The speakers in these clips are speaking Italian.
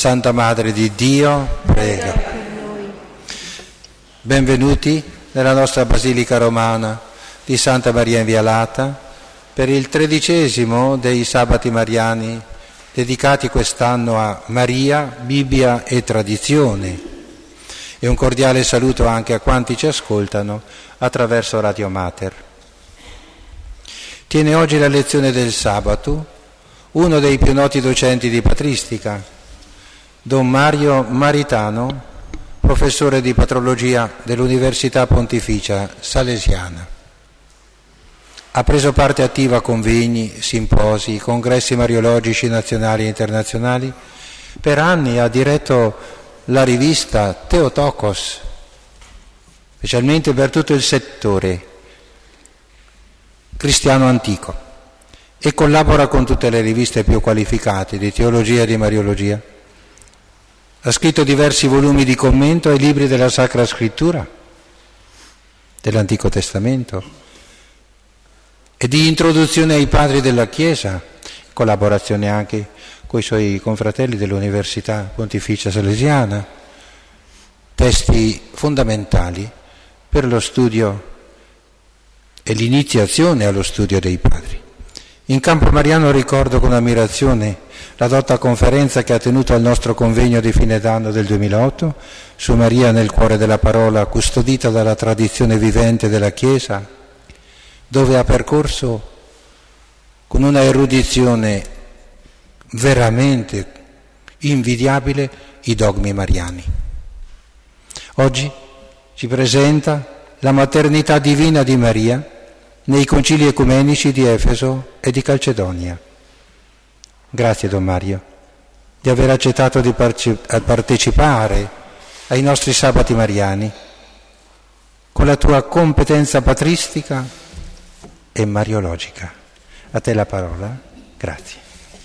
Santa Madre di Dio, prega. Benvenuti nella nostra Basilica Romana di Santa Maria Inviolata per il 13° dei sabati mariani dedicati quest'anno a Maria, Bibbia e tradizione. E un cordiale saluto anche a quanti ci ascoltano attraverso Radio Mater. Tiene oggi la lezione del sabato uno dei più noti docenti di patristica, Don Mario Maritano, professore di patrologia dell'Università Pontificia Salesiana. Ha preso parte attiva a convegni, simposi, congressi mariologici nazionali e internazionali. Per anni ha diretto la rivista Theotokos, specialmente per tutto il settore cristiano antico, e collabora con tutte le riviste più qualificate di teologia e di mariologia. Ha scritto diversi volumi di commento ai libri della Sacra Scrittura, dell'Antico Testamento, e di introduzione ai padri della Chiesa, in collaborazione anche con i suoi confratelli dell'Università Pontificia Salesiana, testi fondamentali per lo studio e l'iniziazione allo studio dei padri. In campo mariano ricordo con ammirazione la dotta conferenza che ha tenuto al nostro convegno di fine d'anno del 2008 su Maria nel cuore della parola, custodita dalla tradizione vivente della Chiesa, dove ha percorso con una erudizione veramente invidiabile i dogmi mariani. Oggi ci presenta la maternità divina di Maria nei concili ecumenici di Efeso e di Calcedonia. Grazie Don Mario di aver accettato di partecipare ai nostri sabati mariani con la tua competenza patristica e mariologica. A te la parola. Grazie.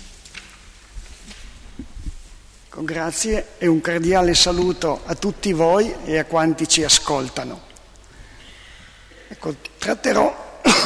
Grazie e un cordiale saluto a tutti voi e a quanti ci ascoltano. Ecco, tratterò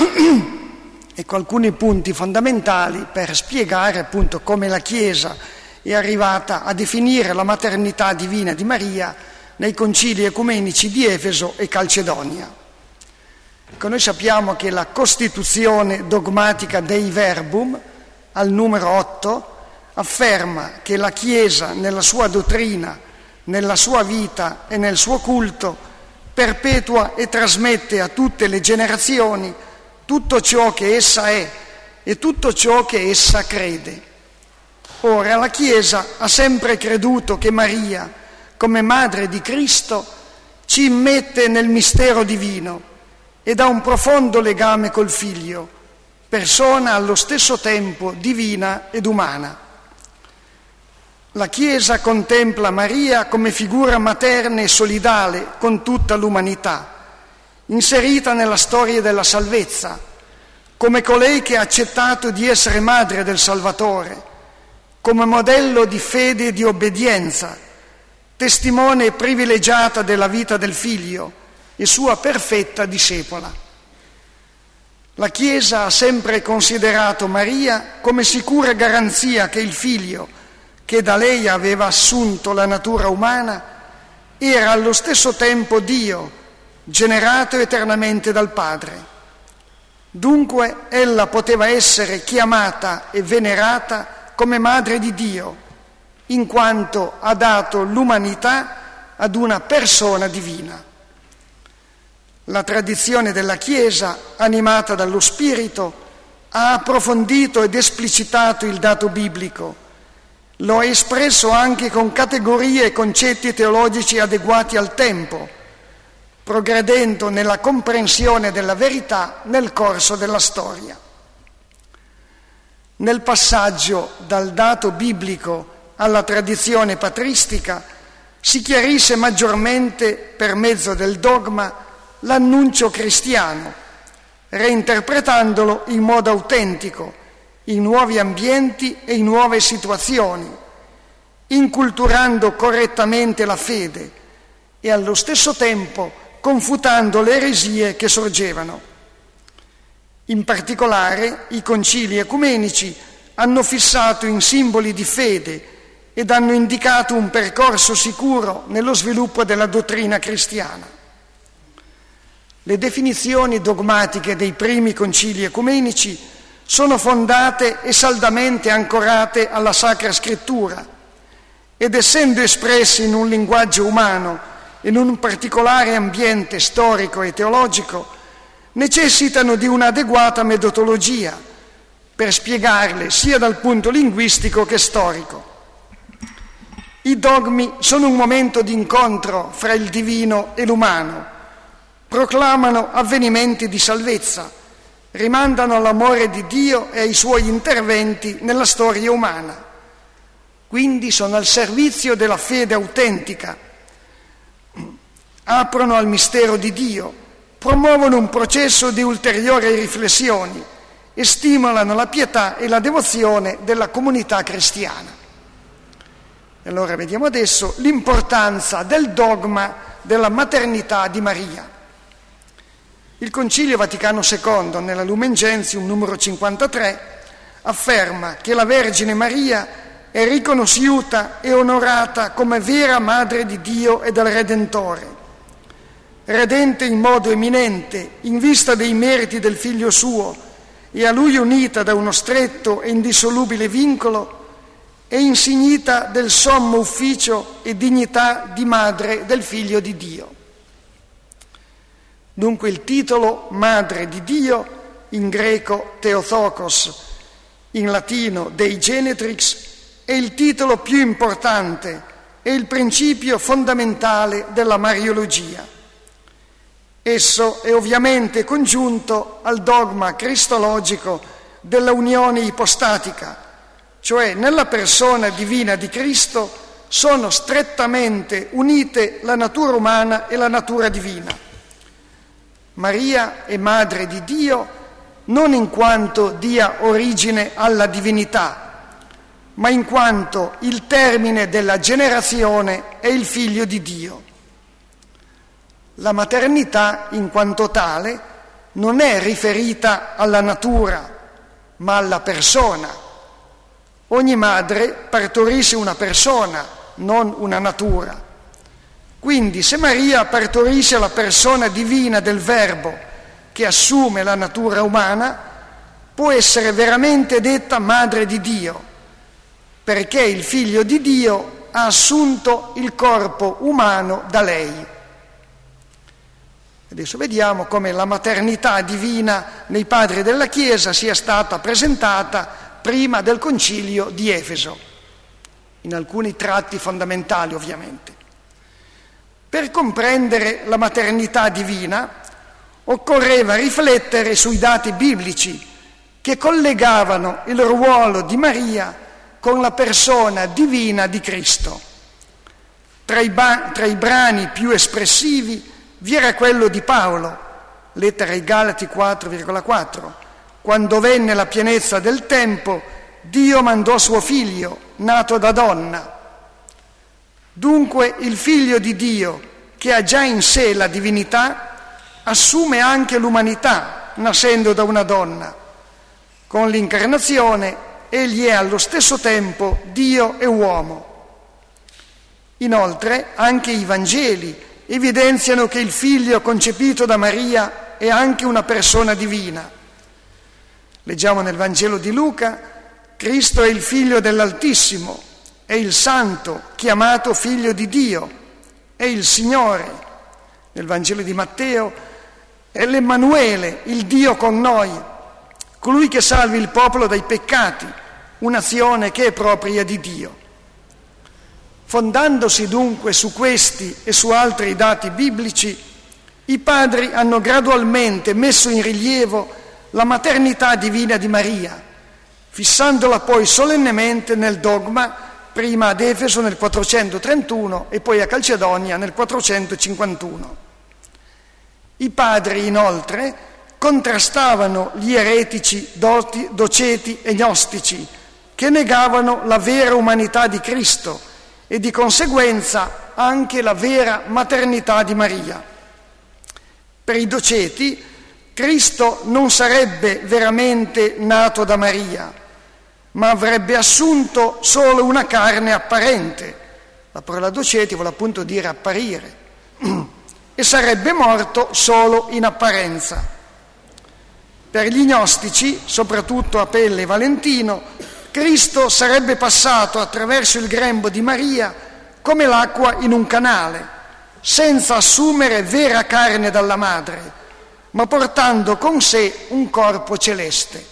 ecco alcuni punti fondamentali per spiegare appunto come la Chiesa è arrivata a definire la maternità divina di Maria nei concili ecumenici di Efeso e Calcedonia. Ecco, noi sappiamo che la Costituzione dogmatica Dei Verbum, al numero 8, afferma che la Chiesa nella sua dottrina, nella sua vita e nel suo culto perpetua e trasmette a tutte le generazioni tutto ciò che essa è e tutto ciò che essa crede. Ora, la Chiesa ha sempre creduto che Maria, come madre di Cristo, ci immette nel mistero divino ed ha un profondo legame col Figlio, persona allo stesso tempo divina ed umana. La Chiesa contempla Maria come figura materna e solidale con tutta l'umanità, inserita nella storia della salvezza, come colei che ha accettato di essere madre del Salvatore, come modello di fede e di obbedienza, testimone privilegiata della vita del Figlio e sua perfetta discepola. La Chiesa ha sempre considerato Maria come sicura garanzia che il Figlio, che da lei aveva assunto la natura umana, era allo stesso tempo Dio, generato eternamente dal Padre. Dunque ella poteva essere chiamata e venerata come Madre di Dio, in quanto ha dato l'umanità ad una persona divina. La tradizione della Chiesa, animata dallo Spirito, ha approfondito ed esplicitato il dato biblico. Lo ha espresso anche con categorie e concetti teologici adeguati al tempo, progredendo nella comprensione della verità nel corso della storia. Nel passaggio dal dato biblico alla tradizione patristica si chiarisce maggiormente per mezzo del dogma l'annuncio cristiano, reinterpretandolo in modo autentico, in nuovi ambienti e in nuove situazioni, inculturando correttamente la fede e allo stesso tempo confutando le eresie che sorgevano. In particolare, i concili ecumenici hanno fissato in simboli di fede ed hanno indicato un percorso sicuro nello sviluppo della dottrina cristiana. Le definizioni dogmatiche dei primi concili ecumenici sono fondate e saldamente ancorate alla Sacra Scrittura ed essendo espressi in un linguaggio umano e in un particolare ambiente storico e teologico, necessitano di un'adeguata metodologia per spiegarle sia dal punto linguistico che storico. I dogmi sono un momento di incontro fra il divino e l'umano, proclamano avvenimenti di salvezza, rimandano all'amore di Dio e ai suoi interventi nella storia umana. Quindi sono al servizio della fede autentica, aprono al mistero di Dio, promuovono un processo di ulteriori riflessioni e stimolano la pietà e la devozione della comunità cristiana. E allora vediamo adesso l'importanza del dogma della maternità di Maria. Il Concilio Vaticano II, nella Lumen Gentium numero 53, afferma che la Vergine Maria è riconosciuta e onorata come vera Madre di Dio e del Redentore, redente in modo eminente in vista dei meriti del Figlio suo e a Lui unita da uno stretto e indissolubile vincolo e insignita del sommo ufficio e dignità di Madre del Figlio di Dio. Dunque il titolo Madre di Dio, in greco Theotokos, in latino Dei Genetrix, è il titolo più importante e il principio fondamentale della Mariologia. Esso è ovviamente congiunto al dogma cristologico della unione ipostatica, cioè nella persona divina di Cristo sono strettamente unite la natura umana e la natura divina. Maria è Madre di Dio non in quanto dia origine alla divinità, ma in quanto il termine della generazione è il Figlio di Dio. La maternità, in quanto tale, non è riferita alla natura, ma alla persona. Ogni madre partorisce una persona, non una natura. Quindi, se Maria partorisce la persona divina del Verbo, che assume la natura umana, può essere veramente detta Madre di Dio, perché il Figlio di Dio ha assunto il corpo umano da lei. Adesso vediamo come la maternità divina nei padri della Chiesa sia stata presentata prima del Concilio di Efeso, in alcuni tratti fondamentali ovviamente. Per comprendere la maternità divina occorreva riflettere sui dati biblici che collegavano il ruolo di Maria con la persona divina di Cristo. Tra i brani più espressivi vi era quello di Paolo, lettera ai Galati 4,4, quando venne la pienezza del tempo, Dio mandò suo figlio, nato da donna. Dunque il figlio di Dio, che ha già in sé la divinità, assume anche l'umanità, nascendo da una donna. Con l'incarnazione egli è allo stesso tempo Dio e uomo. Inoltre anche i Vangeli evidenziano che il figlio concepito da Maria è anche una persona divina. Leggiamo nel Vangelo di Luca: Cristo è il figlio dell'Altissimo, è il Santo chiamato figlio di Dio, è il Signore. Nel Vangelo di Matteo è l'Emmanuele, il Dio con noi, colui che salvi il popolo dai peccati, un'azione che è propria di Dio. Fondandosi dunque su questi e su altri dati biblici, i padri hanno gradualmente messo in rilievo la maternità divina di Maria, fissandola poi solennemente nel dogma, prima ad Efeso nel 431 e poi a Calcedonia nel 451. I padri inoltre contrastavano gli eretici doceti e gnostici che negavano la vera umanità di Cristo e di conseguenza anche la vera maternità di Maria. Per i doceti Cristo non sarebbe veramente nato da Maria, ma avrebbe assunto solo una carne apparente. La parola doceti vuole appunto dire apparire. E sarebbe morto solo in apparenza. Per gli gnostici, soprattutto Apelle e Valentino, Cristo sarebbe passato attraverso il grembo di Maria come l'acqua in un canale, senza assumere vera carne dalla madre, ma portando con sé un corpo celeste.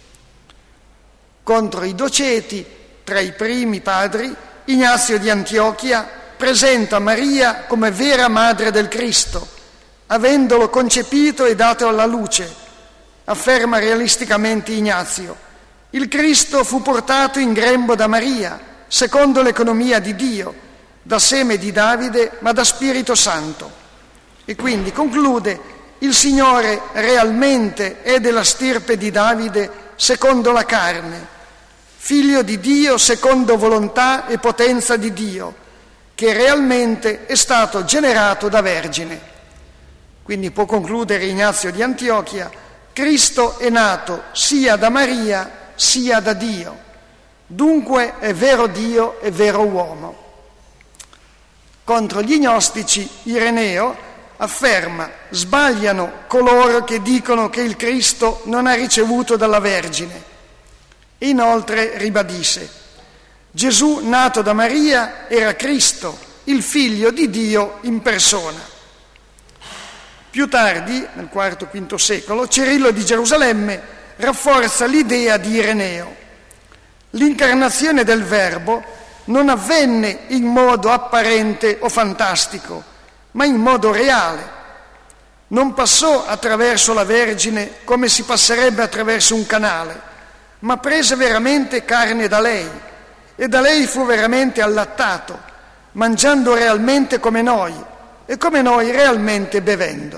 Contro i doceti, tra i primi padri, Ignazio di Antiochia presenta Maria come vera madre del Cristo, avendolo concepito e dato alla luce. Afferma realisticamente Ignazio: il Cristo fu portato in grembo da Maria, secondo l'economia di Dio, da seme di Davide, ma da Spirito Santo. E quindi conclude: il Signore realmente è della stirpe di Davide secondo la carne, figlio di Dio secondo volontà e potenza di Dio, che realmente è stato generato da Vergine. Quindi può concludere Ignazio di Antiochia: Cristo è nato sia da Maria sia da Dio, dunque è vero Dio e vero uomo. Contro gli gnostici, Ireneo afferma: sbagliano coloro che dicono che il Cristo non ha ricevuto dalla Vergine. E inoltre ribadisce: Gesù nato da Maria era Cristo, il figlio di Dio in persona. Più tardi, nel IV-V secolo, Cirillo di Gerusalemme rafforza l'idea di Ireneo. L'incarnazione del Verbo non avvenne in modo apparente o fantastico, ma in modo reale. Non passò attraverso la Vergine come si passerebbe attraverso un canale, ma prese veramente carne da lei, e da lei fu veramente allattato, mangiando realmente come noi, e come noi realmente bevendo.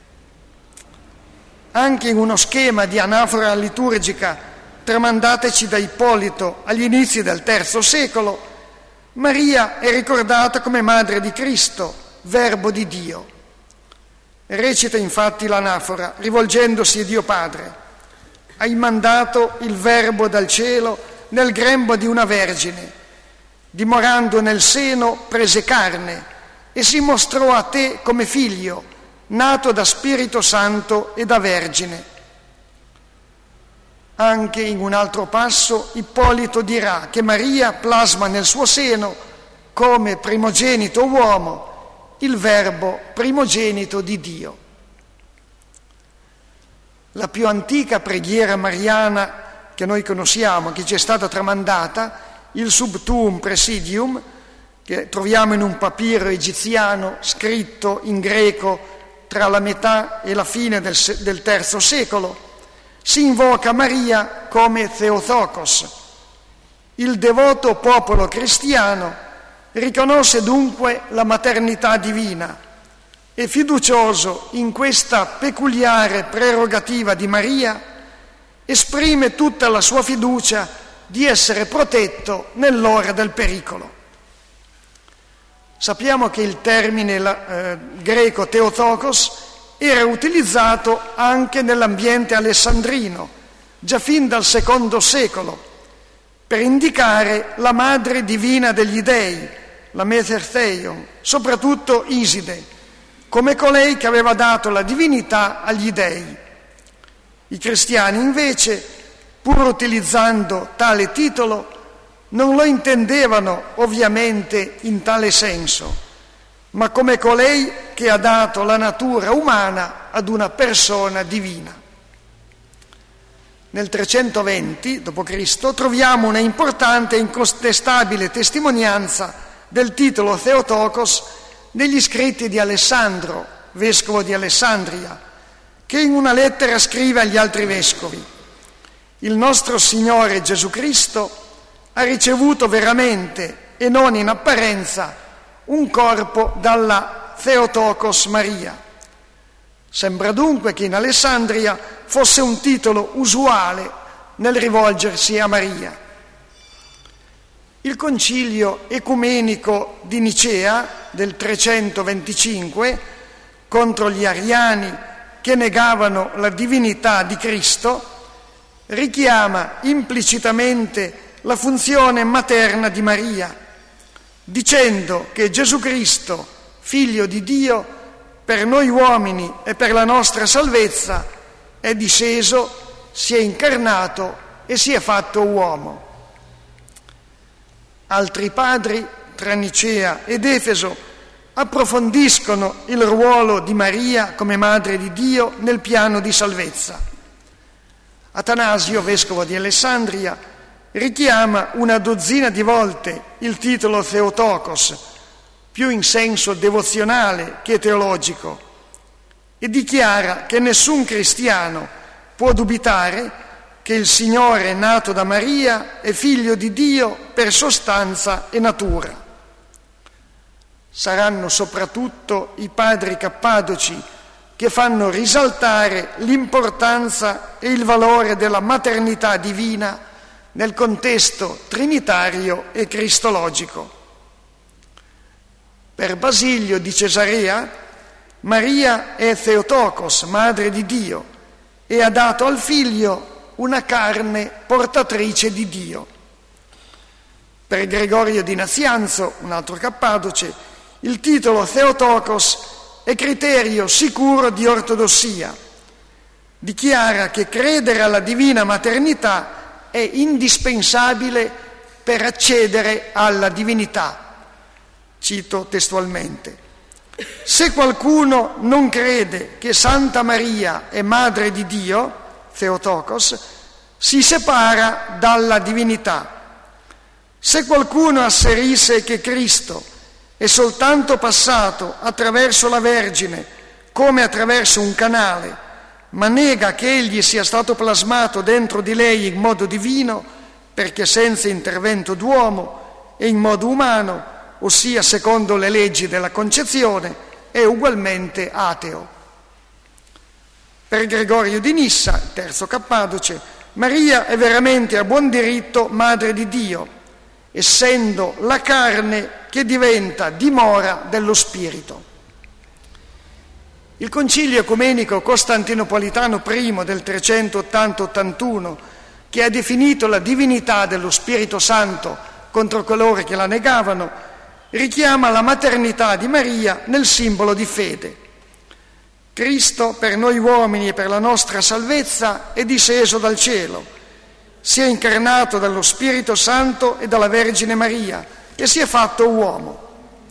Anche in uno schema di anafora liturgica tramandateci da Ippolito agli inizi del III secolo, Maria è ricordata come madre di Cristo, Verbo di Dio. Recita infatti l'anafora, rivolgendosi a Dio Padre: hai mandato il Verbo dal cielo nel grembo di una vergine, dimorando nel seno prese carne e si mostrò a te come figlio, nato da Spirito Santo e da Vergine. Anche in un altro passo Ippolito dirà che Maria plasma nel suo seno, come primogenito uomo, il Verbo primogenito di Dio. La più antica preghiera mariana che noi conosciamo, che ci è stata tramandata, il Sub Tuum Presidium, che troviamo in un papiro egiziano scritto in greco tra la metà e la fine del III secolo, si invoca Maria come Theotokos. Il devoto popolo cristiano riconosce dunque la maternità divina e, fiducioso in questa peculiare prerogativa di Maria, esprime tutta la sua fiducia di essere protetto nell'ora del pericolo. Sappiamo che il termine greco Theotokos era utilizzato anche nell'ambiente alessandrino, già fin dal II secolo, per indicare la madre divina degli dei, la Mater Theion, soprattutto Iside, come colei che aveva dato la divinità agli dei. I cristiani invece, pur utilizzando tale titolo, non lo intendevano ovviamente in tale senso, ma come colei che ha dato la natura umana ad una persona divina. Nel 320 d.C. troviamo una importante e incontestabile testimonianza del titolo Theotokos negli scritti di Alessandro, vescovo di Alessandria, che in una lettera scrive agli altri vescovi: il nostro Signore Gesù Cristo ha ricevuto veramente e non in apparenza un corpo dalla Theotokos Maria. Sembra dunque che in Alessandria fosse un titolo usuale nel rivolgersi a Maria. Il concilio ecumenico di Nicea del 325 contro gli ariani che negavano la divinità di Cristo richiama implicitamente la funzione materna di Maria, dicendo che Gesù Cristo, Figlio di Dio, per noi uomini e per la nostra salvezza, è disceso, si è incarnato e si è fatto uomo. Altri padri, tra Nicea ed Efeso, approfondiscono il ruolo di Maria come Madre di Dio nel piano di salvezza. Atanasio, vescovo di Alessandria, richiama una dozzina di volte il titolo Theotokos, più in senso devozionale che teologico, e dichiara che nessun cristiano può dubitare che il Signore nato da Maria è figlio di Dio per sostanza e natura. Saranno soprattutto i padri cappadoci che fanno risaltare l'importanza e il valore della maternità divina nel contesto trinitario e cristologico. Per Basilio di Cesarea, Maria è Theotokos, madre di Dio, e ha dato al figlio una carne portatrice di Dio. Per Gregorio di Nazianzo, un altro cappadoce, il titolo Theotokos è criterio sicuro di ortodossia. Dichiara che credere alla divina maternità è indispensabile per accedere alla divinità. Cito testualmente: se qualcuno non crede che Santa Maria è madre di Dio, Theotokos, si separa dalla divinità. Se qualcuno asserisse che Cristo è soltanto passato attraverso la Vergine come attraverso un canale, ma nega che egli sia stato plasmato dentro di lei in modo divino, perché senza intervento d'uomo e in modo umano, ossia secondo le leggi della concezione, è ugualmente ateo. Per Gregorio di Nissa, terzo cappadoce, Maria è veramente a buon diritto madre di Dio, essendo la carne che diventa dimora dello Spirito. Il Concilio Ecumenico Costantinopolitano I del 380-81, che ha definito la divinità dello Spirito Santo contro coloro che la negavano, richiama la maternità di Maria nel simbolo di fede. Cristo, per noi uomini e per la nostra salvezza, è disceso dal cielo, si è incarnato dallo Spirito Santo e dalla Vergine Maria e si è fatto uomo.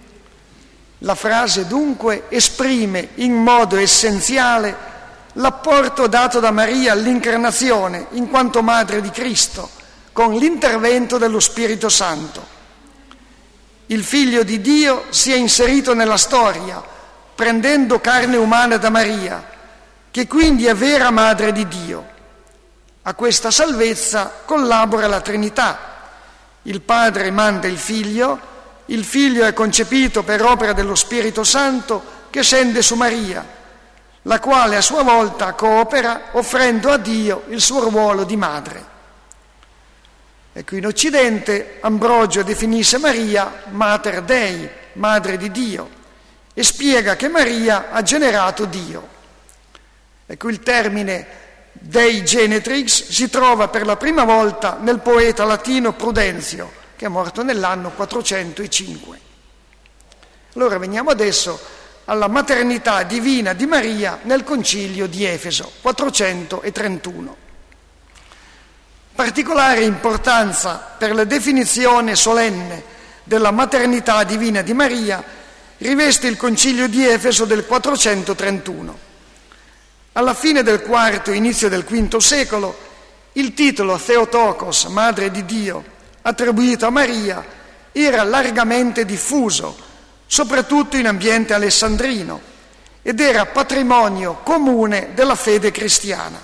La frase dunque esprime in modo essenziale l'apporto dato da Maria all'incarnazione in quanto madre di Cristo, con l'intervento dello Spirito Santo. Il Figlio di Dio si è inserito nella storia, prendendo carne umana da Maria, che quindi è vera madre di Dio. A questa salvezza collabora la Trinità. Il Padre manda il Figlio è concepito per opera dello Spirito Santo che scende su Maria, la quale a sua volta coopera offrendo a Dio il suo ruolo di madre. Ecco, in Occidente Ambrogio definisce Maria Mater Dei, madre di Dio, e spiega che Maria ha generato Dio. Ecco, il termine Dei Genetrix si trova per la prima volta nel poeta latino Prudenzio, che è morto nell'anno 405. Allora veniamo adesso alla maternità divina di Maria nel Concilio di Efeso, 431. Particolare importanza per la definizione solenne della maternità divina di Maria riveste il Concilio di Efeso del 431. Alla fine del IV, inizio del V secolo, il titolo Theotokos, madre di Dio, attribuito a Maria, era largamente diffuso, soprattutto in ambiente alessandrino, ed era patrimonio comune della fede cristiana.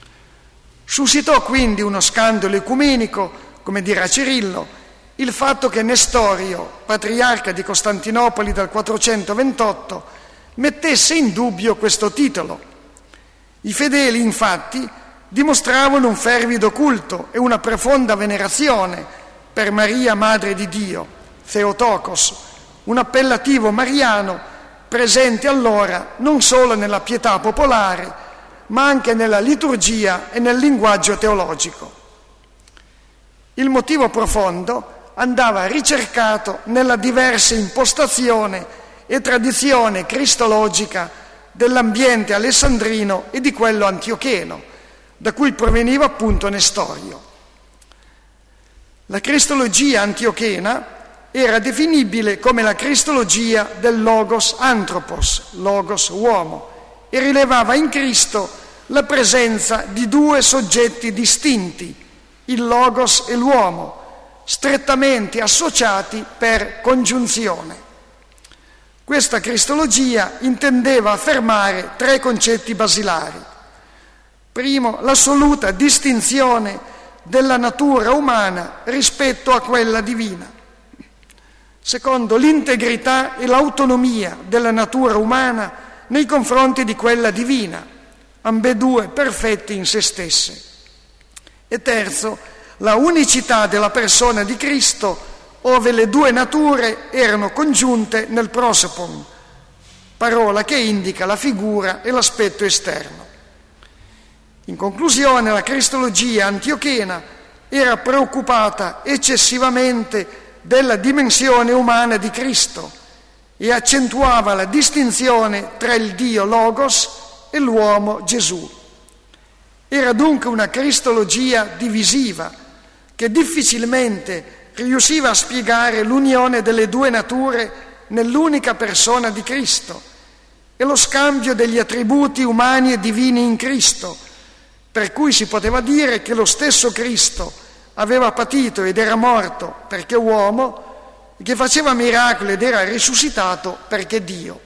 Suscitò quindi uno scandalo ecumenico, come dirà Cirillo, il fatto che Nestorio, patriarca di Costantinopoli dal 428, mettesse in dubbio questo titolo. I fedeli, infatti, dimostravano un fervido culto e una profonda venerazione per Maria, Madre di Dio, Theotokos, un appellativo mariano presente allora non solo nella pietà popolare, ma anche nella liturgia e nel linguaggio teologico. Il motivo profondo andava ricercato nella diversa impostazione e tradizione cristologica dell'ambiente alessandrino e di quello antiocheno, da cui proveniva appunto Nestorio. La cristologia antiochena era definibile come la cristologia del logos anthropos, logos uomo, e rilevava in Cristo la presenza di due soggetti distinti, il logos e l'uomo, strettamente associati per congiunzione. Questa cristologia intendeva affermare tre concetti basilari. Primo, l'assoluta distinzione della natura umana rispetto a quella divina. Secondo, l'integrità e l'autonomia della natura umana nei confronti di quella divina, ambedue perfette in se stesse. E terzo, la unicità della persona di Cristo, ove le due nature erano congiunte nel prosopon, parola che indica la figura e l'aspetto esterno. In conclusione, la cristologia antiochena era preoccupata eccessivamente della dimensione umana di Cristo e accentuava la distinzione tra il Dio Logos e l'uomo Gesù. Era dunque una cristologia divisiva che difficilmente riusciva a spiegare l'unione delle due nature nell'unica persona di Cristo e lo scambio degli attributi umani e divini in Cristo, per cui si poteva dire che lo stesso Cristo aveva patito ed era morto perché uomo, che faceva miracoli ed era risuscitato perché Dio.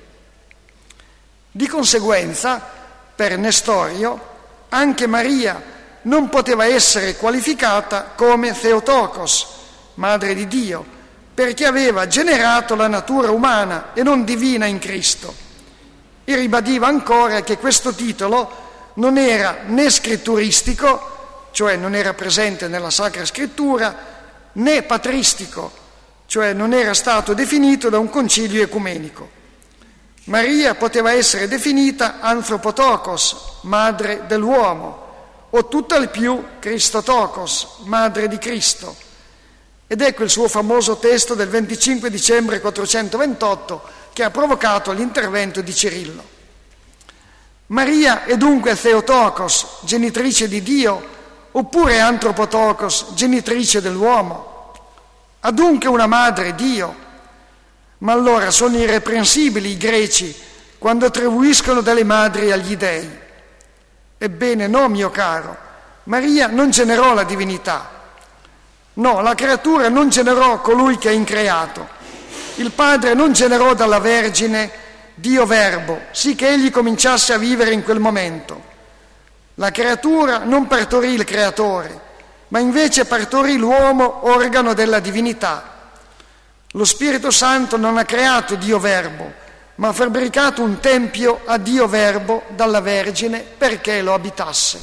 Di conseguenza, per Nestorio, anche Maria non poteva essere qualificata come Theotokos, madre di Dio, perché aveva generato la natura umana e non divina in Cristo. E ribadiva ancora che questo titolo non era né scritturistico, cioè non era presente nella Sacra Scrittura, né patristico, cioè non era stato definito da un concilio ecumenico. Maria poteva essere definita Anthropotokos, madre dell'uomo, o tutt'al più Christotokos, madre di Cristo. Ed ecco il suo famoso testo del 25 dicembre 428 che ha provocato l'intervento di Cirillo. Maria è dunque Theotokos, genitrice di Dio, oppure Anthropotokos, genitrice dell'uomo? Ha dunque una madre Dio? Ma allora sono irreprensibili i greci quando attribuiscono delle madri agli dei. Ebbene no, mio caro, Maria non generò la divinità. No, la creatura non generò colui che ha increato. Il Padre non generò dalla Vergine Dio Verbo, sì che egli cominciasse a vivere in quel momento. La creatura non partorì il creatore, ma invece partorì l'uomo, organo della divinità. Lo Spirito Santo non ha creato Dio Verbo, ma ha fabbricato un tempio a Dio Verbo dalla Vergine perché lo abitasse.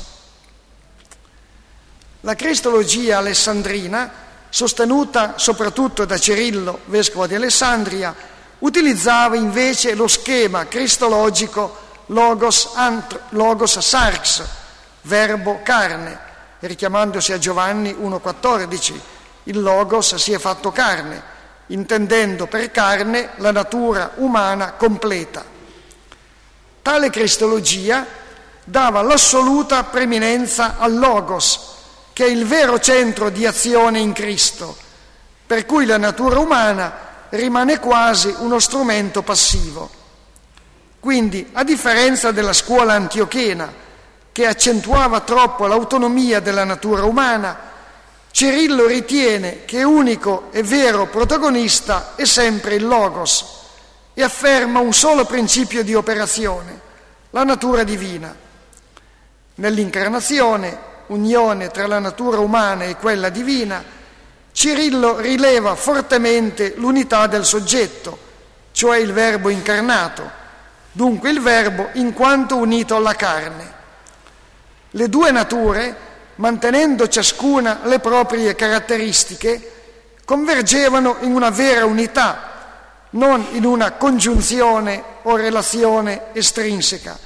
La cristologia alessandrina, sostenuta soprattutto da Cirillo, vescovo di Alessandria, utilizzava invece lo schema cristologico logos sarx, verbo carne, richiamandosi a Giovanni 1,14, il logos si è fatto carne, intendendo per carne la natura umana completa. Tale cristologia dava l'assoluta preminenza al logos, che è il vero centro di azione in Cristo, per cui la natura umana rimane quasi uno strumento passivo. Quindi, a differenza della scuola antiochena, che accentuava troppo l'autonomia della natura umana, Cirillo ritiene che unico e vero protagonista è sempre il Logos e afferma un solo principio di operazione, la natura divina. Nell'incarnazione, unione tra la natura umana e quella divina, Cirillo rileva fortemente l'unità del soggetto, cioè il Verbo incarnato, dunque il Verbo in quanto unito alla carne. Le due nature, mantenendo ciascuna le proprie caratteristiche, convergevano in una vera unità, non in una congiunzione o relazione estrinseca,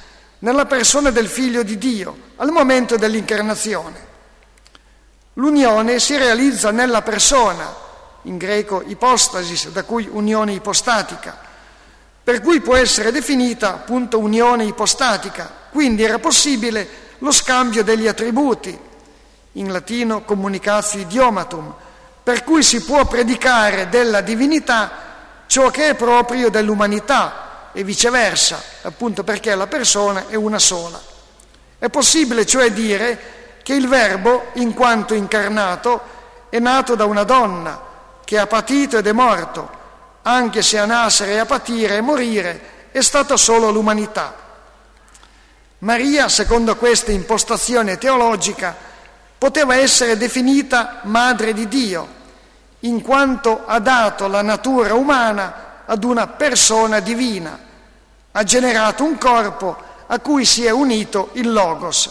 nella persona del Figlio di Dio al momento dell'incarnazione. L'unione si realizza nella persona, in greco ipostasis, da cui unione ipostatica, per cui può essere definita appunto unione ipostatica. Quindi era possibile lo scambio degli attributi, in latino communicatio idiomatum, per cui si può predicare della divinità ciò che è proprio dell'umanità e viceversa, appunto perché la persona è una sola. È possibile cioè dire che il Verbo, in quanto incarnato, è nato da una donna che ha patito ed è morto, anche se a nascere, a patire e morire è stata solo l'umanità. Maria, secondo questa impostazione teologica, poteva essere definita Madre di Dio, in quanto ha dato la natura umana ad una persona divina, ha generato un corpo a cui si è unito il Logos.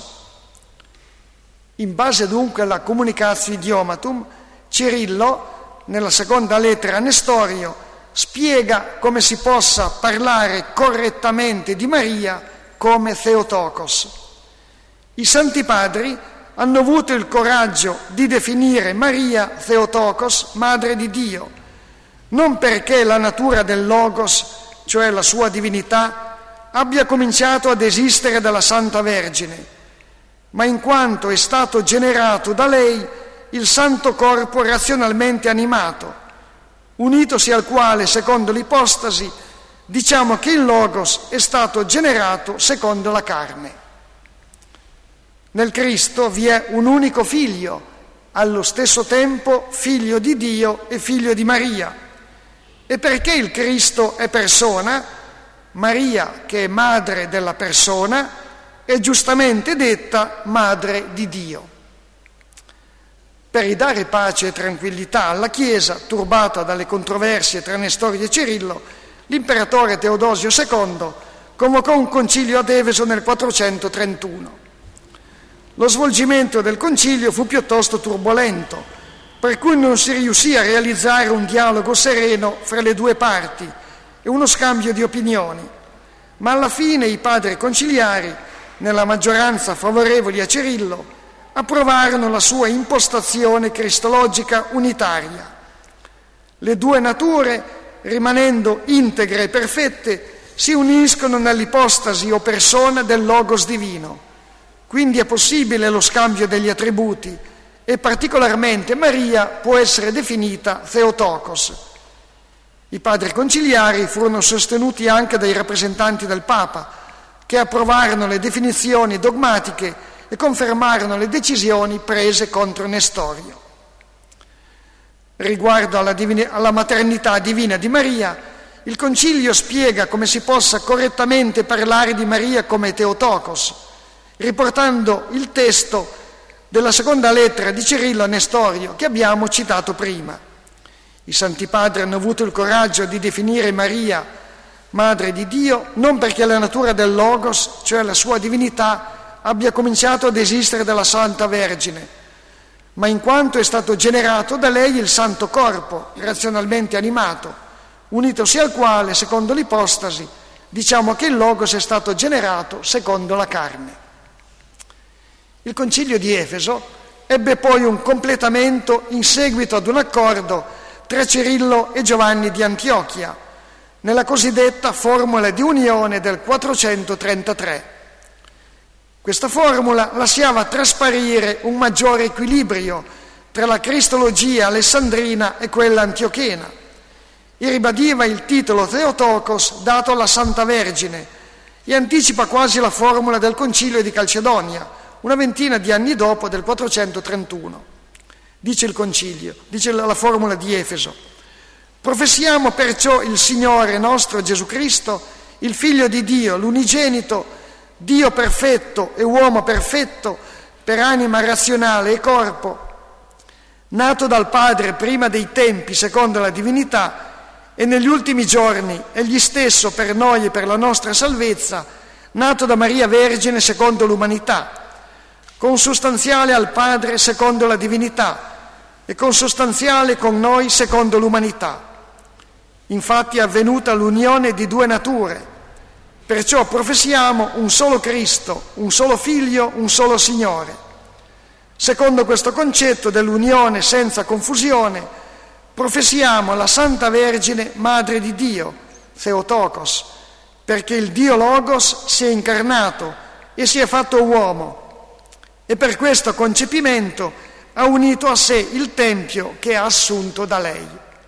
In base dunque alla communicatio idiomatum, Cirillo, nella seconda lettera a Nestorio, spiega come si possa parlare correttamente di Maria come Theotokos. I Santi Padri hanno avuto il coraggio di definire Maria Theotokos, Madre di Dio, non perché la natura del Logos, cioè la sua divinità, abbia cominciato ad esistere dalla Santa Vergine, ma in quanto è stato generato da lei il Santo Corpo razionalmente animato, unitosi al quale, secondo l'ipostasi, diciamo che il Logos è stato generato secondo la carne. Nel Cristo vi è un unico figlio, allo stesso tempo figlio di Dio e figlio di Maria. E perché il Cristo è persona, Maria, che è madre della persona, è giustamente detta madre di Dio. Per ridare pace e tranquillità alla Chiesa, turbata dalle controversie tra Nestorio e Cirillo, l'imperatore Teodosio II convocò un concilio ad Efeso nel 431. Lo svolgimento del concilio fu piuttosto turbolento, per cui non si riuscì a realizzare un dialogo sereno fra le due parti e uno scambio di opinioni, ma alla fine i padri conciliari, nella maggioranza favorevoli a Cirillo, approvarono la sua impostazione cristologica unitaria. Le due nature, rimanendo integre e perfette, si uniscono nell'ipostasi o persona del Logos divino. Quindi è possibile lo scambio degli attributi e particolarmente Maria può essere definita Theotokos. I padri conciliari furono sostenuti anche dai rappresentanti del Papa, che approvarono le definizioni dogmatiche e confermarono le decisioni prese contro Nestorio. Riguardo alla maternità divina di Maria, il Concilio spiega come si possa correttamente parlare di Maria come Theotokos, riportando il testo della seconda lettera di Cirillo a Nestorio che abbiamo citato prima. I Santi Padri hanno avuto il coraggio di definire Maria Madre di Dio non perché la natura del Logos, cioè la sua divinità, abbia cominciato ad esistere dalla Santa Vergine, ma in quanto è stato generato da lei il Santo Corpo, razionalmente animato, unitosi al quale, secondo l'ipostasi, diciamo che il Logos è stato generato secondo la carne. Il Concilio di Efeso ebbe poi un completamento in seguito ad un accordo tra Cirillo e Giovanni di Antiochia, nella cosiddetta formula di unione del 433. Questa formula lasciava trasparire un maggiore equilibrio tra la cristologia alessandrina e quella antiochena e ribadiva il titolo Theotokos dato alla Santa Vergine e anticipa quasi la formula del Concilio di Calcedonia, una ventina di anni dopo, del 431. Dice il Concilio, dice la formula di Efeso: professiamo perciò il Signore nostro Gesù Cristo, il Figlio di Dio, l'unigenito, Dio perfetto e uomo perfetto, per anima razionale e corpo, nato dal Padre prima dei tempi secondo la divinità, e negli ultimi giorni egli stesso per noi e per la nostra salvezza, nato da Maria Vergine secondo l'umanità, consustanziale al Padre secondo la divinità e consustanziale con noi secondo l'umanità. Infatti è avvenuta l'unione di due nature, Perciò professiamo un solo Cristo, un solo Figlio, un solo Signore. Secondo questo concetto dell'unione senza confusione, professiamo la Santa Vergine, Madre di Dio, Theotokos, perché il Dio Logos si è incarnato e si è fatto uomo, e per questo concepimento ha unito a sé il Tempio che ha assunto da lei.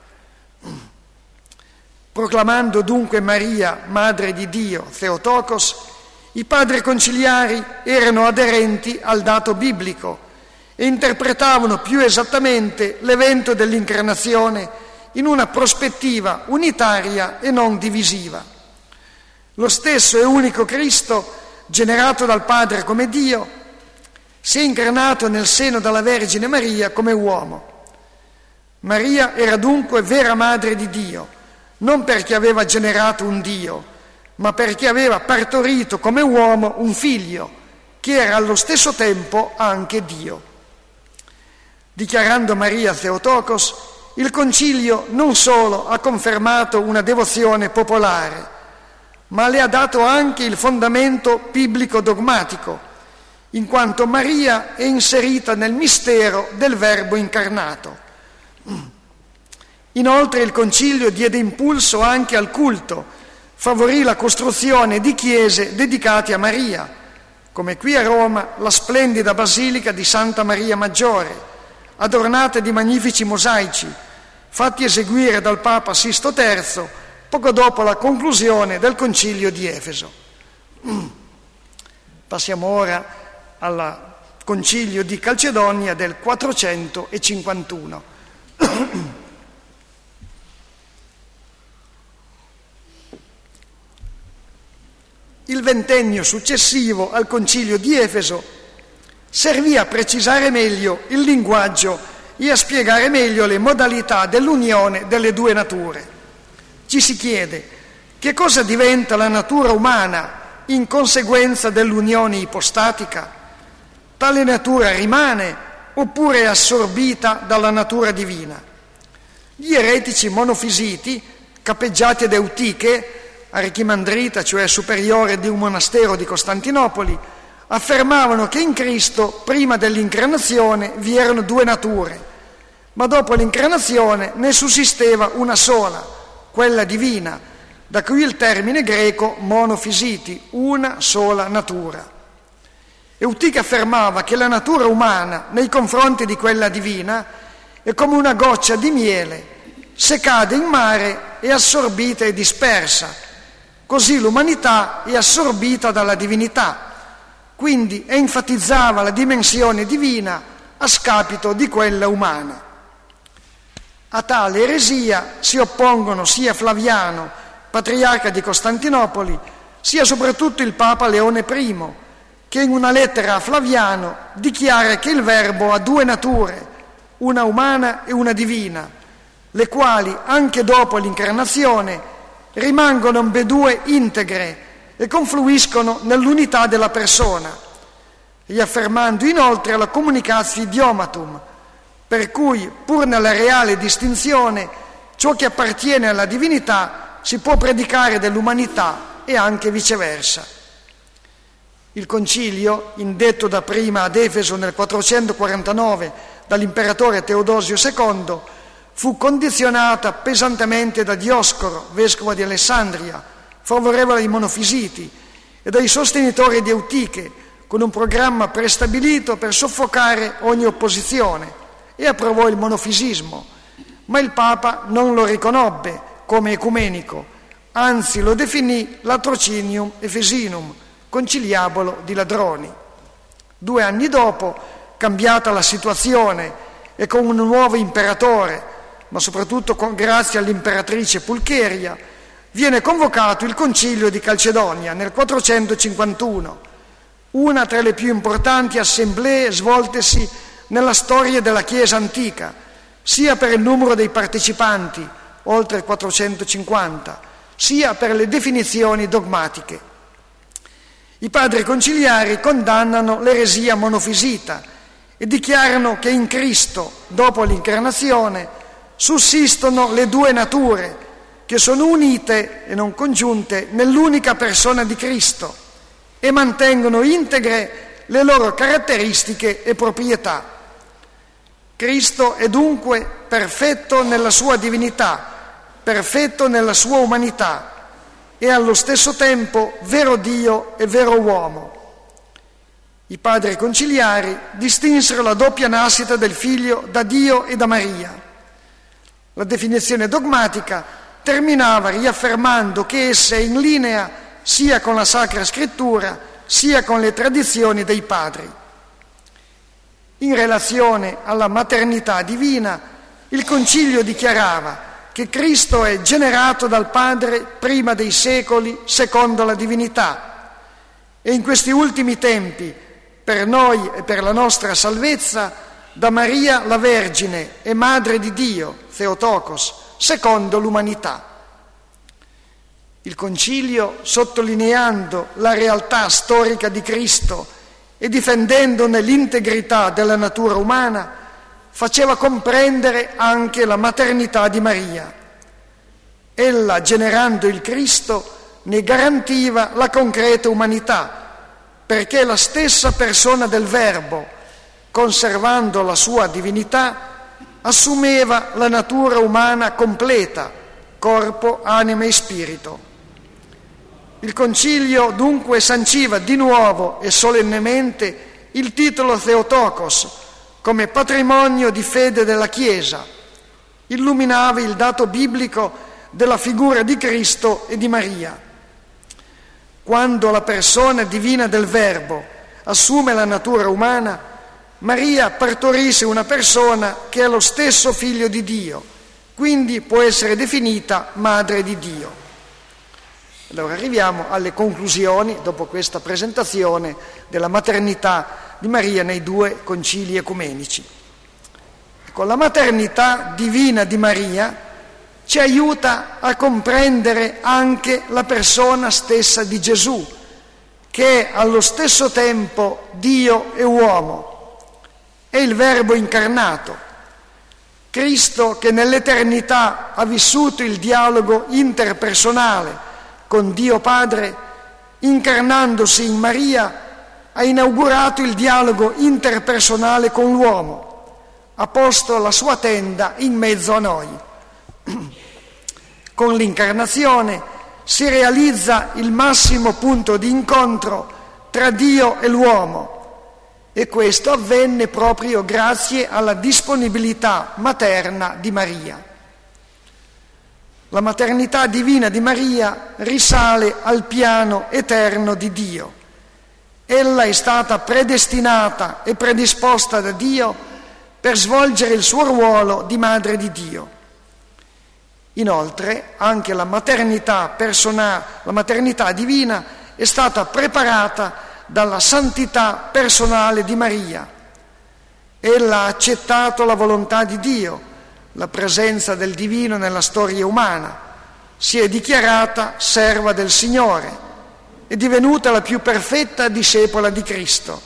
Proclamando dunque Maria, Madre di Dio, Theotokos, i padri conciliari erano aderenti al dato biblico e interpretavano più esattamente l'evento dell'incarnazione in una prospettiva unitaria e non divisiva. Lo stesso e unico Cristo, generato dal Padre come Dio, si è incarnato nel seno della Vergine Maria come uomo. Maria era dunque vera Madre di Dio, non perché aveva generato un Dio, ma perché aveva partorito come uomo un figlio, che era allo stesso tempo anche Dio. Dichiarando Maria Theotokos, il Concilio non solo ha confermato una devozione popolare, ma le ha dato anche il fondamento biblico dogmatico, in quanto Maria è inserita nel mistero del Verbo incarnato. Inoltre il Concilio diede impulso anche al culto, favorì la costruzione di chiese dedicate a Maria, come qui a Roma la splendida Basilica di Santa Maria Maggiore, adornata di magnifici mosaici, fatti eseguire dal Papa Sisto III poco dopo la conclusione del Concilio di Efeso. Passiamo ora al Concilio di Calcedonia del 451. Il ventennio successivo al Concilio di Efeso servì a precisare meglio il linguaggio e a spiegare meglio le modalità dell'unione delle due nature. Ci si chiede: che cosa diventa la natura umana in conseguenza dell'unione ipostatica? Tale natura rimane oppure è assorbita dalla natura divina? Gli eretici monofisiti, capeggiati ad Eutiche, archimandrita, cioè superiore di un monastero di Costantinopoli, affermavano che in Cristo, prima dell'incarnazione, vi erano due nature, ma dopo l'incarnazione ne sussisteva una sola, quella divina, da cui il termine greco monofisiti, una sola natura. Eutiche affermava che la natura umana, nei confronti di quella divina, è come una goccia di miele, se cade in mare è assorbita e dispersa. Così l'umanità è assorbita dalla divinità, quindi enfatizzava la dimensione divina a scapito di quella umana. A tale eresia si oppongono sia Flaviano, patriarca di Costantinopoli, sia soprattutto il Papa Leone I, che in una lettera a Flaviano dichiara che il Verbo ha due nature, una umana e una divina, le quali anche dopo l'incarnazione rimangono ambedue integre e confluiscono nell'unità della persona, riaffermando inoltre la communicatio idiomatum, per cui, pur nella reale distinzione, ciò che appartiene alla divinità si può predicare dell'umanità e anche viceversa. Il concilio, indetto dapprima ad Efeso nel 449 dall'imperatore Teodosio II, fu condizionata pesantemente da Dioscoro, vescovo di Alessandria, favorevole ai monofisiti, e dai sostenitori di Eutiche, con un programma prestabilito per soffocare ogni opposizione, e approvò il monofisismo, ma il Papa non lo riconobbe come ecumenico, anzi lo definì latrocinium efesinum, conciliabolo di ladroni. 2 anni dopo, cambiata la situazione e con un nuovo imperatore, ma soprattutto grazie all'imperatrice Pulcheria, viene convocato il Concilio di Calcedonia nel 451, una tra le più importanti assemblee svoltesi nella storia della Chiesa antica, sia per il numero dei partecipanti, oltre 450, sia per le definizioni dogmatiche. I padri conciliari condannano l'eresia monofisita e dichiarano che in Cristo, dopo l'incarnazione, sussistono le due nature, che sono unite e non congiunte nell'unica persona di Cristo e mantengono integre le loro caratteristiche e proprietà. Cristo è dunque perfetto nella sua divinità, perfetto nella sua umanità e allo stesso tempo vero Dio e vero uomo. I padri conciliari distinsero la doppia nascita del Figlio da Dio e da Maria. La definizione dogmatica terminava riaffermando che essa è in linea sia con la Sacra Scrittura sia con le tradizioni dei padri. In relazione alla maternità divina, il Concilio dichiarava che Cristo è generato dal Padre prima dei secoli secondo la divinità e in questi ultimi tempi, per noi e per la nostra salvezza, da Maria la Vergine e Madre di Dio, Theotokos, secondo l'umanità. Il Concilio, sottolineando la realtà storica di Cristo e difendendone l'integrità della natura umana, faceva comprendere anche la maternità di Maria. Ella, generando il Cristo, ne garantiva la concreta umanità, perché la stessa persona del Verbo, conservando la sua divinità, assumeva la natura umana completa, corpo, anima e spirito. Il Concilio dunque sanciva di nuovo e solennemente il titolo Theotokos come patrimonio di fede della Chiesa, illuminava il dato biblico della figura di Cristo e di Maria. Quando la persona divina del Verbo assume la natura umana, Maria partorisce una persona che è lo stesso figlio di Dio, quindi può essere definita madre di Dio. Allora arriviamo alle conclusioni, dopo questa presentazione della maternità di Maria nei due concili ecumenici. Con la maternità divina di Maria ci aiuta a comprendere anche la persona stessa di Gesù, che è allo stesso tempo Dio e uomo. È il Verbo incarnato, Cristo che nell'eternità ha vissuto il dialogo interpersonale con Dio Padre, incarnandosi in Maria, ha inaugurato il dialogo interpersonale con l'uomo, ha posto la sua tenda in mezzo a noi. Con l'incarnazione si realizza il massimo punto di incontro tra Dio e l'uomo e questo avvenne proprio grazie alla disponibilità materna di Maria. La maternità divina di Maria risale al piano eterno di Dio. Ella è stata predestinata e predisposta da Dio per svolgere il suo ruolo di Madre di Dio. Inoltre, anche la maternità divina è stata preparata dalla santità personale di Maria. Ella ha accettato la volontà di Dio, la presenza del divino nella storia umana, si è dichiarata serva del Signore, è divenuta la più perfetta discepola di Cristo.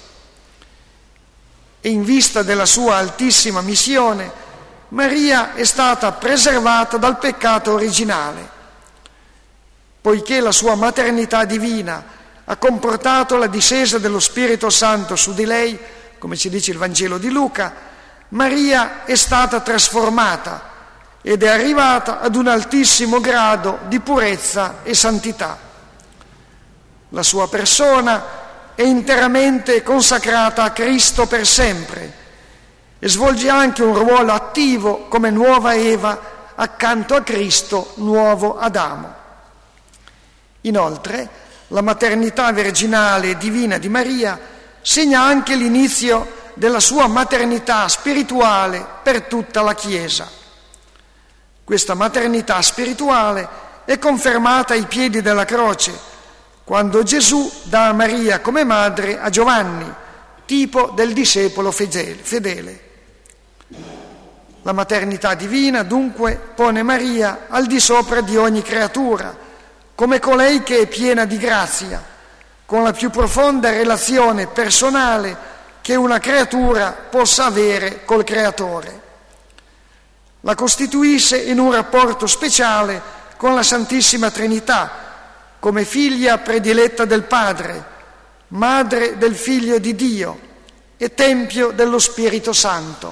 E in vista della sua altissima missione, Maria è stata preservata dal peccato originale. Poiché la sua maternità divina ha comportato la discesa dello Spirito Santo su di lei, come ci dice il Vangelo di Luca, Maria è stata trasformata ed è arrivata ad un altissimo grado di purezza e santità. La sua persona è interamente consacrata a Cristo per sempre e svolge anche un ruolo attivo come nuova Eva accanto a Cristo, nuovo Adamo. Inoltre, la maternità virginale e divina di Maria segna anche l'inizio della sua maternità spirituale per tutta la Chiesa. Questa maternità spirituale è confermata ai piedi della croce, quando Gesù dà a Maria come madre a Giovanni, tipo del discepolo fedele. La maternità divina, dunque, pone Maria al di sopra di ogni creatura, come colei che è piena di grazia, con la più profonda relazione personale che una creatura possa avere col Creatore. La costituisce in un rapporto speciale con la Santissima Trinità, come figlia prediletta del Padre, madre del Figlio di Dio e tempio dello Spirito Santo.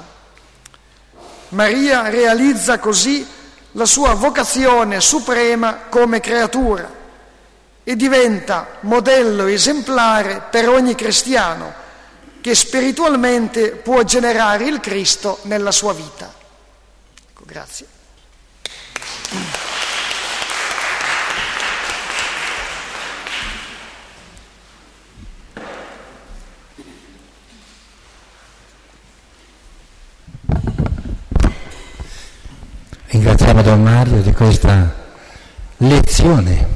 Maria realizza così la sua vocazione suprema come creatura e diventa modello esemplare per ogni cristiano che spiritualmente può generare il Cristo nella sua vita. Ecco, grazie. Ringraziamo Don Mario di questa lezione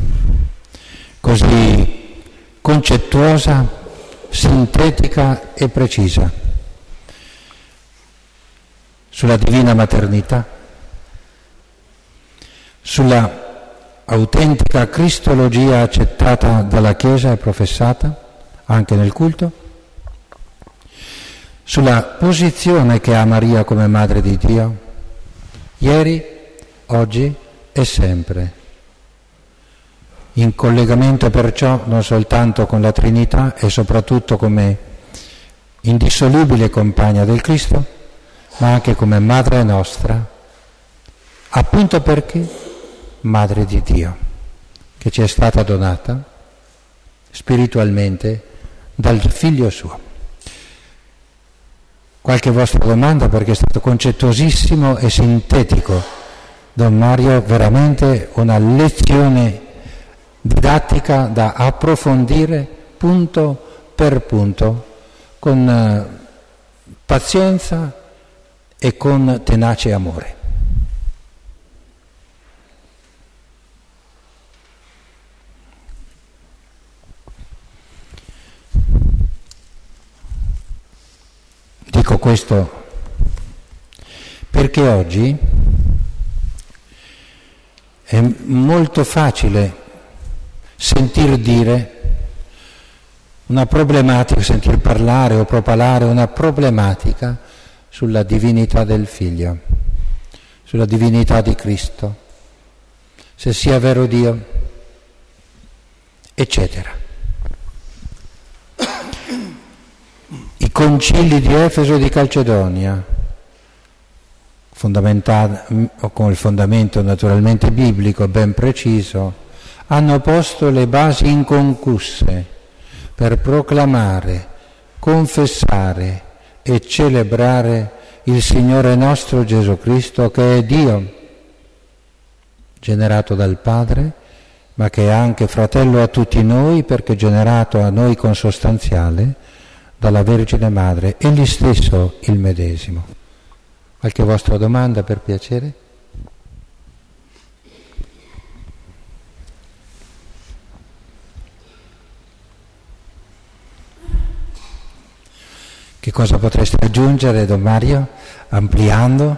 così concettuosa, sintetica e precisa sulla divina maternità, sulla autentica cristologia accettata dalla Chiesa e professata anche nel culto, sulla posizione che ha Maria come Madre di Dio, ieri, oggi e sempre, in collegamento perciò non soltanto con la Trinità e soprattutto come indissolubile compagna del Cristo, ma anche come Madre nostra, appunto perché Madre di Dio, che ci è stata donata spiritualmente dal Figlio suo. Qualche vostra domanda, perché è stato concettuosissimo e sintetico. Don Mario, veramente una lezione didattica da approfondire punto per punto, con pazienza e con tenace amore. Dico questo perché oggi è molto facile sentir dire una problematica, sentir parlare o propalare una problematica sulla divinità del Figlio, sulla divinità di Cristo, se sia vero Dio, eccetera. I concili di Efeso e di Calcedonia, con il fondamento naturalmente biblico ben preciso, hanno posto le basi inconcusse per proclamare, confessare e celebrare il Signore nostro Gesù Cristo, che è Dio, generato dal Padre, ma che è anche fratello a tutti noi, perché generato a noi consostanziale dalla Vergine Madre, egli stesso il medesimo. Qualche vostra domanda, per piacere? Che cosa potreste aggiungere, Don Mario, ampliando?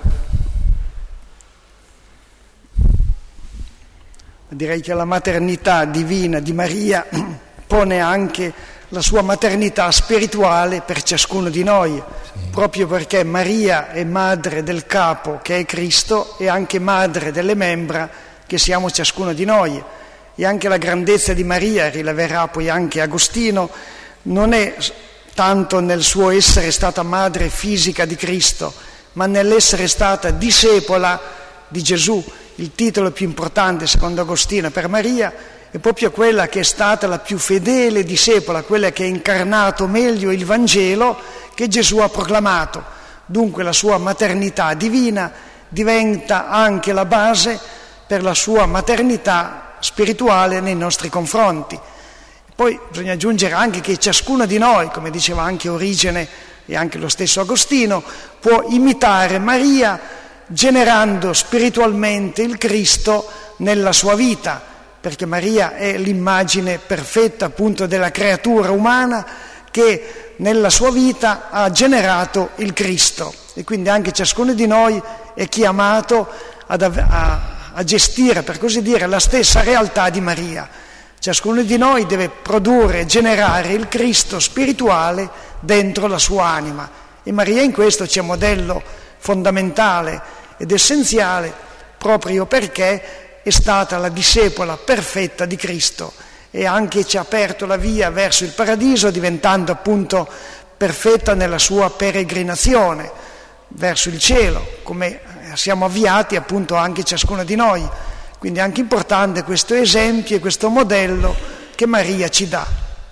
Direi che la maternità divina di Maria pone anche la sua maternità spirituale per ciascuno di noi, sì. Proprio perché Maria è madre del capo, che è Cristo, e anche madre delle membra, che siamo ciascuno di noi. E anche la grandezza di Maria, rileverà poi anche Agostino, non è tanto nel suo essere stata madre fisica di Cristo, ma nell'essere stata discepola di Gesù. Il titolo più importante, secondo Agostino, per Maria è proprio quella che è stata la più fedele discepola, quella che ha incarnato meglio il Vangelo che Gesù ha proclamato. Dunque la sua maternità divina diventa anche la base per la sua maternità spirituale nei nostri confronti. Poi bisogna aggiungere anche che ciascuno di noi, come diceva anche Origene e anche lo stesso Agostino, può imitare Maria generando spiritualmente il Cristo nella sua vita, perché Maria è l'immagine perfetta appunto della creatura umana che nella sua vita ha generato il Cristo, e quindi anche ciascuno di noi è chiamato a gestire, per così dire, la stessa realtà di Maria. Ciascuno di noi deve produrre e generare il Cristo spirituale dentro la sua anima, e Maria in questo c'è modello fondamentale ed essenziale, proprio perché è stata la discepola perfetta di Cristo e anche ci ha aperto la via verso il paradiso, diventando appunto perfetta nella sua peregrinazione verso il cielo, come siamo avviati appunto anche ciascuno di noi. Quindi è anche importante questo esempio e questo modello che Maria ci dà.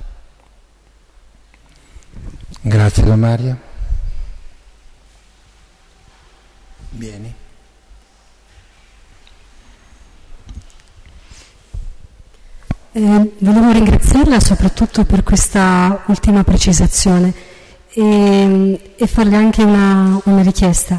Grazie Don Mario. Vieni. Volevo ringraziarla soprattutto per questa ultima precisazione e farle anche una richiesta.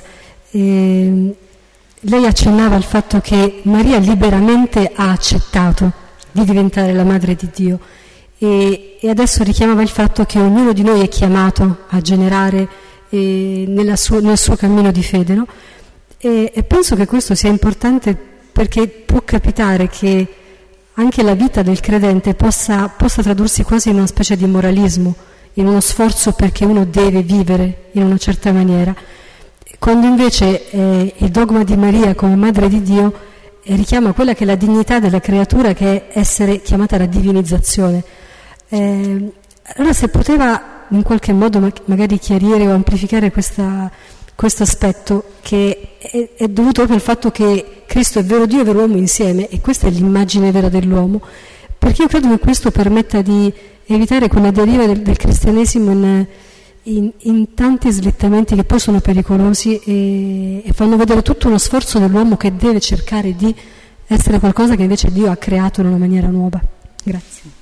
Lei accennava al fatto che Maria liberamente ha accettato di diventare la Madre di Dio e adesso richiamava il fatto che ognuno di noi è chiamato a generare nel suo cammino di fede, no? E penso che questo sia importante perché può capitare che anche la vita del credente possa tradursi quasi in una specie di moralismo, in uno sforzo perché uno deve vivere in una certa maniera, quando invece il dogma di Maria come Madre di Dio richiama quella che è la dignità della creatura, che è essere chiamata alla divinizzazione. Allora se poteva in qualche modo magari chiarire o amplificare questo aspetto che è dovuto proprio al fatto che Cristo è vero Dio e vero uomo insieme, e questa è l'immagine vera dell'uomo, perché io credo che questo permetta di evitare quella deriva del cristianesimo in tanti slittamenti che poi sono pericolosi e fanno vedere tutto uno sforzo dell'uomo che deve cercare di essere qualcosa che invece Dio ha creato in una maniera nuova. Grazie.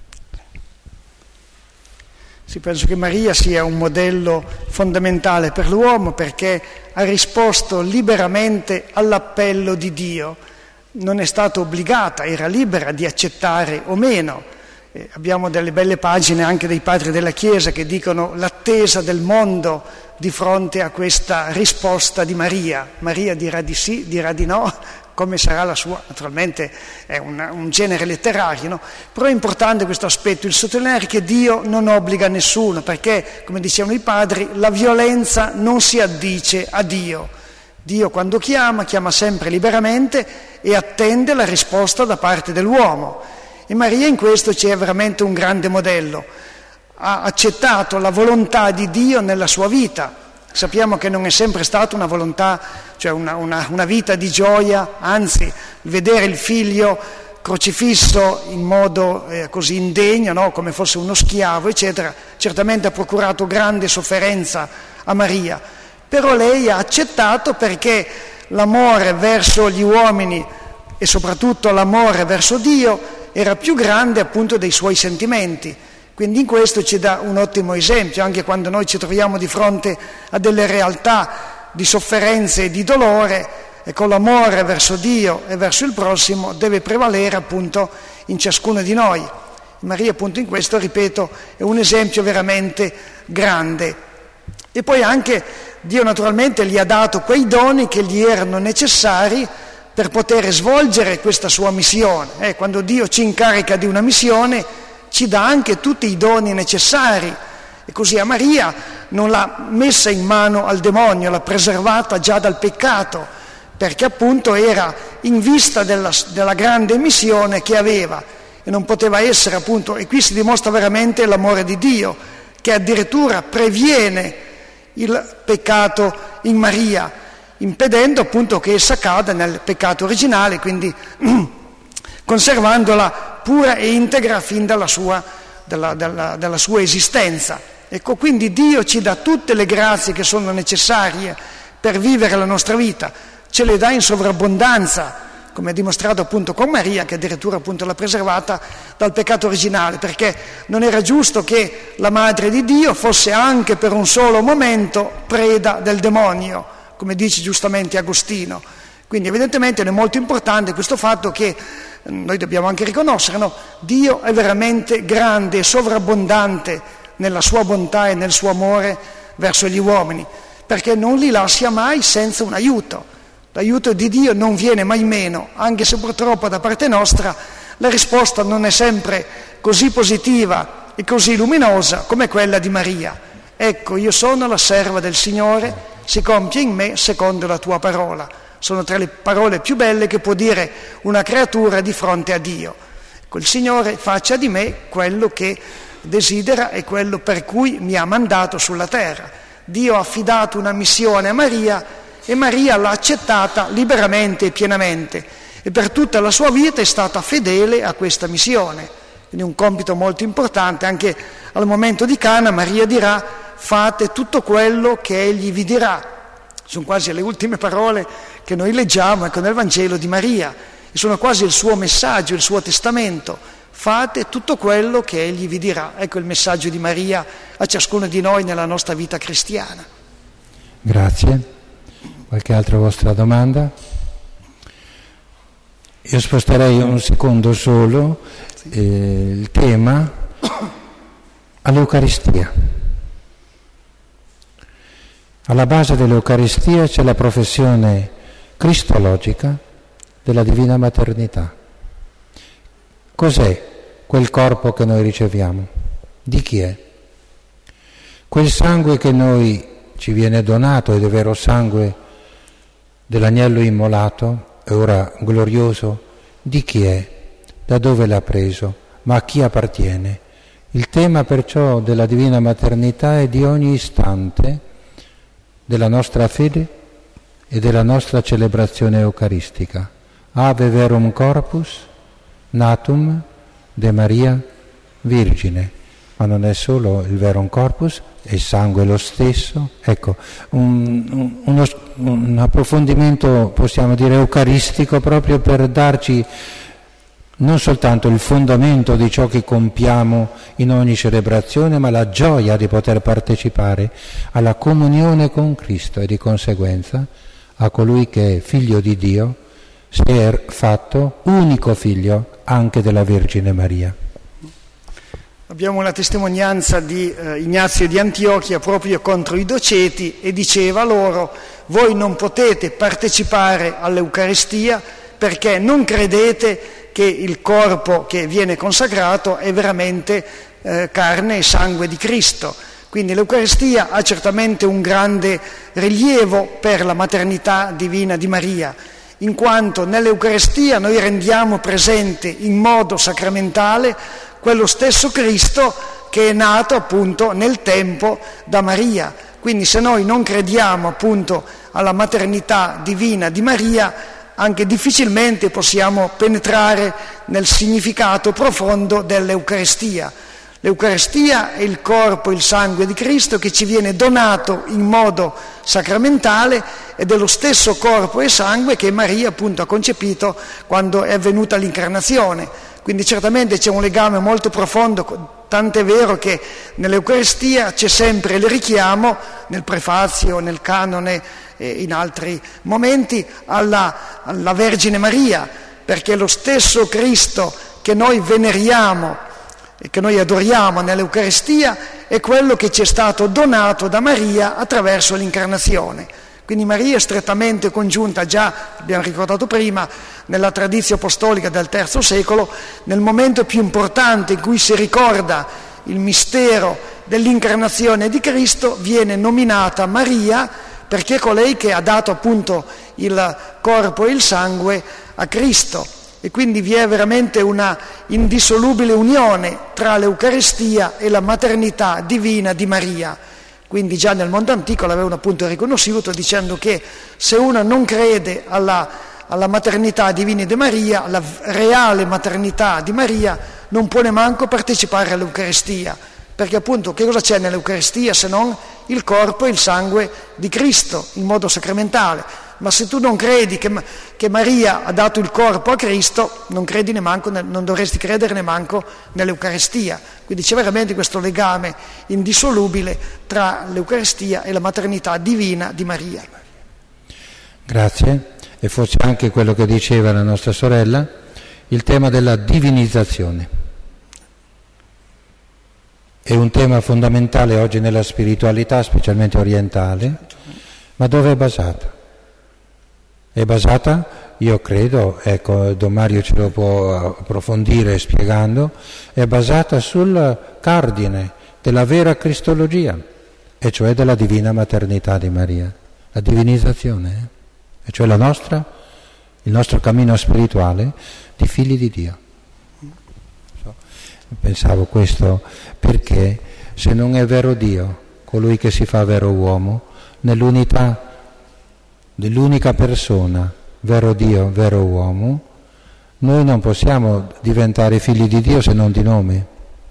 Sì, penso che Maria sia un modello fondamentale per l'uomo perché ha risposto liberamente all'appello di Dio, non è stata obbligata, era libera di accettare o meno. Abbiamo delle belle pagine anche dei padri della Chiesa che dicono l'attesa del mondo di fronte a questa risposta di Maria. Maria dirà di sì, dirà di no, come sarà la sua, naturalmente è un genere letterario, no? Però è importante questo aspetto, il sottolineare che Dio non obbliga nessuno, perché, come dicevano i padri, la violenza non si addice a Dio. Dio quando chiama sempre liberamente e attende la risposta da parte dell'uomo. E Maria in questo ci è veramente un grande modello. Ha accettato la volontà di Dio nella sua vita. Sappiamo che non è sempre stata una volontà, cioè una vita di gioia, anzi, vedere il figlio crocifisso in modo così indegno, no? Come fosse uno schiavo, eccetera, certamente ha procurato grande sofferenza a Maria. Però lei ha accettato perché l'amore verso gli uomini e soprattutto l'amore verso Dio era più grande appunto dei suoi sentimenti. Quindi in questo ci dà un ottimo esempio, anche quando noi ci troviamo di fronte a delle realtà di sofferenze e di dolore, e con l'amore verso Dio e verso il prossimo deve prevalere appunto in ciascuno di noi. Maria appunto in questo, ripeto, è un esempio veramente grande. E poi anche Dio naturalmente gli ha dato quei doni che gli erano necessari per poter svolgere questa sua missione. Quando Dio ci incarica di una missione ci dà anche tutti i doni necessari, e così a Maria non l'ha messa in mano al demonio, l'ha preservata già dal peccato, perché appunto era in vista della grande missione che aveva e non poteva essere appunto, e qui si dimostra veramente l'amore di Dio, che addirittura previene il peccato in Maria, impedendo appunto che essa cada nel peccato originale, quindi conservandola pura e integra fin dalla sua esistenza. Ecco, quindi Dio ci dà tutte le grazie che sono necessarie per vivere la nostra vita, ce le dà in sovrabbondanza, come ha dimostrato appunto con Maria, che addirittura appunto l'ha preservata dal peccato originale, perché non era giusto che la Madre di Dio fosse anche per un solo momento preda del demonio, come dice giustamente Agostino. Quindi evidentemente è molto importante questo fatto che noi dobbiamo anche riconoscere, no? Dio è veramente grande e sovrabbondante nella sua bontà e nel suo amore verso gli uomini, perché non li lascia mai senza un aiuto. L'aiuto di Dio non viene mai meno, anche se purtroppo da parte nostra la risposta non è sempre così positiva e così luminosa come quella di Maria. Ecco, io sono la serva del Signore, si compie in me secondo la tua parola. sono tra le parole più belle che può dire una creatura di fronte a Dio. Ecco, il Signore faccia di me quello che desidera e quello per cui mi ha mandato sulla terra. Dio ha affidato una missione a Maria e Maria l'ha accettata liberamente e pienamente e per tutta la sua vita è stata fedele a questa missione. Quindi un compito molto importante. Anche al momento di Cana Maria dirà: fate tutto quello che egli vi dirà. Sono quasi le ultime parole che noi leggiamo nel Vangelo di Maria e sono quasi il suo messaggio, il suo testamento. Fate tutto quello che egli vi dirà. Ecco il messaggio di Maria a ciascuno di noi nella nostra vita cristiana. Grazie. Qualche altra vostra domanda? Io sposterei un secondo solo il tema all'Eucaristia. Alla base dell'Eucaristia c'è la professione cristologica della Divina Maternità. Cos'è quel corpo che noi riceviamo? Di chi è? Quel sangue che noi ci viene donato ed è vero sangue dell'agnello immolato, e ora glorioso, di chi è? Da dove l'ha preso? Ma a chi appartiene? Il tema perciò della Divina Maternità è di ogni istante della nostra fede e della nostra celebrazione eucaristica. Ave verum corpus natum de Maria Virgine. Ma non è solo il verum corpus, è il sangue lo stesso. Ecco, un approfondimento, possiamo dire, eucaristico, proprio per darci non soltanto il fondamento di ciò che compiamo in ogni celebrazione, ma la gioia di poter partecipare alla comunione con Cristo e di conseguenza a colui che è figlio di Dio, si è fatto unico figlio anche della Vergine Maria. Abbiamo una testimonianza di Ignazio di Antiochia proprio contro i doceti e diceva loro: voi non potete partecipare all'Eucaristia perché non credete che il corpo che viene consacrato è veramente carne e sangue di Cristo. Quindi l'Eucaristia ha certamente un grande rilievo per la maternità divina di Maria, in quanto nell'Eucaristia noi rendiamo presente in modo sacramentale quello stesso Cristo che è nato appunto nel tempo da Maria. Quindi se noi non crediamo appunto alla maternità divina di Maria, anche difficilmente possiamo penetrare nel significato profondo dell'Eucaristia. L'Eucaristia è il corpo e il sangue di Cristo che ci viene donato in modo sacramentale ed è lo stesso corpo e sangue che Maria appunto ha concepito quando è avvenuta l'incarnazione. Quindi certamente c'è un legame molto profondo, tant'è vero che nell'Eucaristia c'è sempre il richiamo, nel prefazio, nel canone e in altri momenti, alla Vergine Maria, perché lo stesso Cristo che noi veneriamo e che noi adoriamo nell'Eucaristia è quello che ci è stato donato da Maria attraverso l'incarnazione. Quindi Maria è strettamente congiunta, già abbiamo ricordato prima, nella tradizione apostolica del III secolo, nel momento più importante in cui si ricorda il mistero dell'incarnazione di Cristo, viene nominata Maria perché è colei che ha dato appunto il corpo e il sangue a Cristo. E quindi vi è veramente una indissolubile unione tra l'Eucaristia e la maternità divina di Maria. Quindi già nel mondo antico l'avevano appunto riconosciuto dicendo che se uno non crede alla maternità divina di Maria, alla reale maternità di Maria, non può neanche partecipare all'Eucaristia, perché appunto che cosa c'è nell'Eucaristia se non il corpo e il sangue di Cristo in modo sacramentale? Ma se tu non credi che Maria ha dato il corpo a Cristo, non dovresti credere neanche nell'Eucaristia. Quindi c'è veramente questo legame indissolubile tra l'Eucaristia e la maternità divina di Maria. Grazie. E forse anche quello che diceva la nostra sorella, il tema della divinizzazione. È un tema fondamentale oggi nella spiritualità, specialmente orientale, ma dove è basata? È basata, io credo, ecco, Don Mario ce lo può approfondire spiegando, è basata sul cardine della vera cristologia, e cioè della divina maternità di Maria, la divinizzazione. e cioè il nostro cammino spirituale di figli di Dio. Pensavo questo perché se non è vero Dio, colui che si fa vero uomo, nell'unità dell'unica persona, vero Dio, vero uomo, noi non possiamo diventare figli di Dio se non di nome.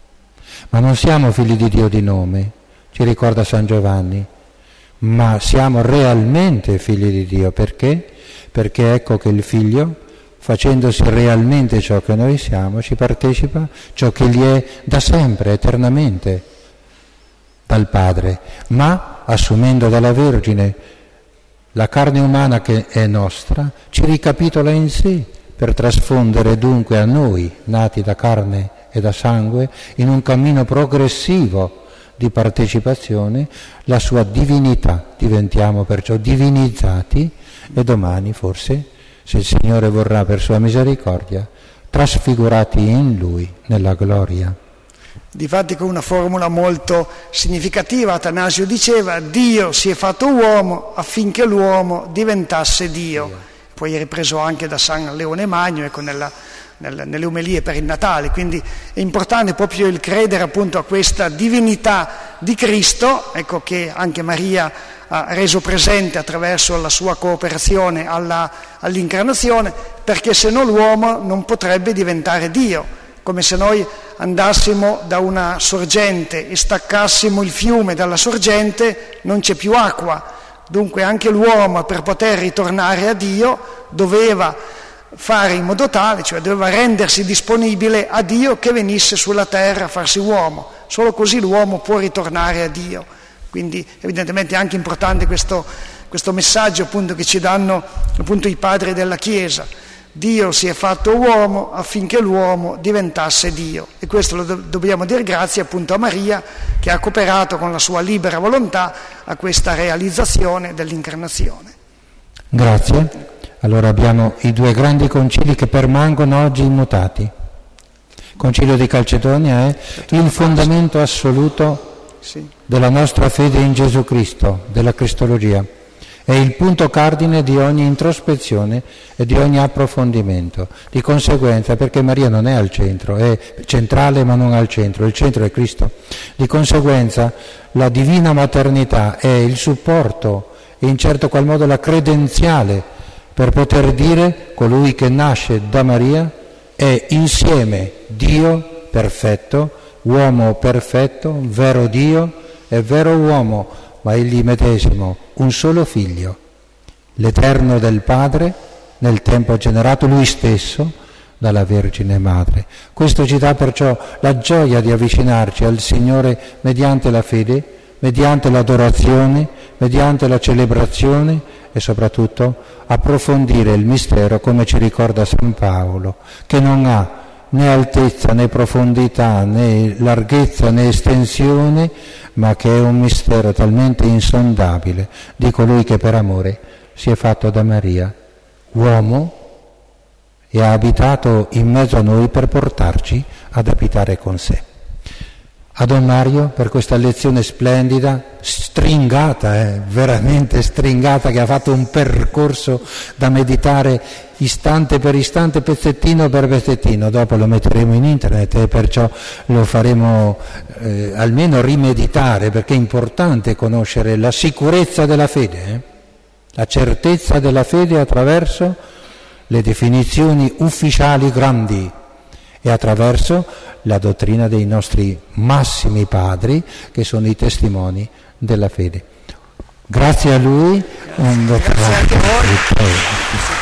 Ma non siamo figli di Dio di nome, ci ricorda San Giovanni, ma siamo realmente figli di Dio. Perché? Perché ecco che il Figlio, facendosi realmente ciò che noi siamo, ci partecipa ciò che gli è da sempre, eternamente, dal Padre, ma assumendo dalla Vergine la carne umana che è nostra, ci ricapitola in sé per trasfondere dunque a noi, nati da carne e da sangue, in un cammino progressivo di partecipazione, la sua divinità. Diventiamo perciò divinizzati e domani forse, se il Signore vorrà per sua misericordia, trasfigurati in Lui nella gloria. Difatti con una formula molto significativa Atanasio diceva: Dio si è fatto uomo affinché l'uomo diventasse Dio. Poi è ripreso anche da San Leone Magno, ecco, nelle omelie per il Natale. Quindi è importante proprio il credere appunto a questa divinità di Cristo, ecco, che anche Maria ha reso presente attraverso la sua cooperazione all'incarnazione, perché se no l'uomo non potrebbe diventare Dio. Come se noi andassimo da una sorgente e staccassimo il fiume dalla sorgente, non c'è più acqua. Dunque anche l'uomo, per poter ritornare a Dio, doveva fare in modo tale, cioè doveva rendersi disponibile a Dio che venisse sulla terra a farsi uomo. Solo così l'uomo può ritornare a Dio. Quindi evidentemente è anche importante questo messaggio appunto che ci danno appunto i padri della Chiesa. Dio si è fatto uomo affinché l'uomo diventasse Dio, e questo lo dobbiamo dire grazie appunto a Maria, che ha cooperato con la sua libera volontà a questa realizzazione dell'incarnazione. Grazie. Allora abbiamo i due grandi concili che permangono oggi immutati. Il Concilio di Calcedonia è il fondamento assoluto della nostra fede in Gesù Cristo, della Cristologia. È il punto cardine di ogni introspezione e di ogni approfondimento. Di conseguenza, perché Maria non è al centro, è centrale ma non al centro, il centro è Cristo. Di conseguenza la divina maternità è il supporto e in certo qual modo la credenziale per poter dire colui che nasce da Maria è insieme Dio perfetto, uomo perfetto, vero Dio e vero uomo, ma egli medesimo, un solo figlio, l'Eterno del Padre, nel tempo generato lui stesso dalla Vergine Madre. Questo ci dà perciò la gioia di avvicinarci al Signore mediante la fede, mediante l'adorazione, mediante la celebrazione e soprattutto approfondire il mistero, come ci ricorda San Paolo, che non ha né altezza né profondità né larghezza né estensione, ma che è un mistero talmente insondabile di colui che per amore si è fatto da Maria uomo e ha abitato in mezzo a noi per portarci ad abitare con sé. A Don Mario per questa lezione splendida, stringata, veramente stringata, che ha fatto un percorso da meditare istante per istante, pezzettino per pezzettino. Dopo lo metteremo in internet e perciò lo faremo almeno rimeditare, perché è importante conoscere la sicurezza della fede, la certezza della fede attraverso le definizioni ufficiali grandi e attraverso la dottrina dei nostri massimi padri, che sono i testimoni della fede. Grazie a lui. Grazie anche a voi.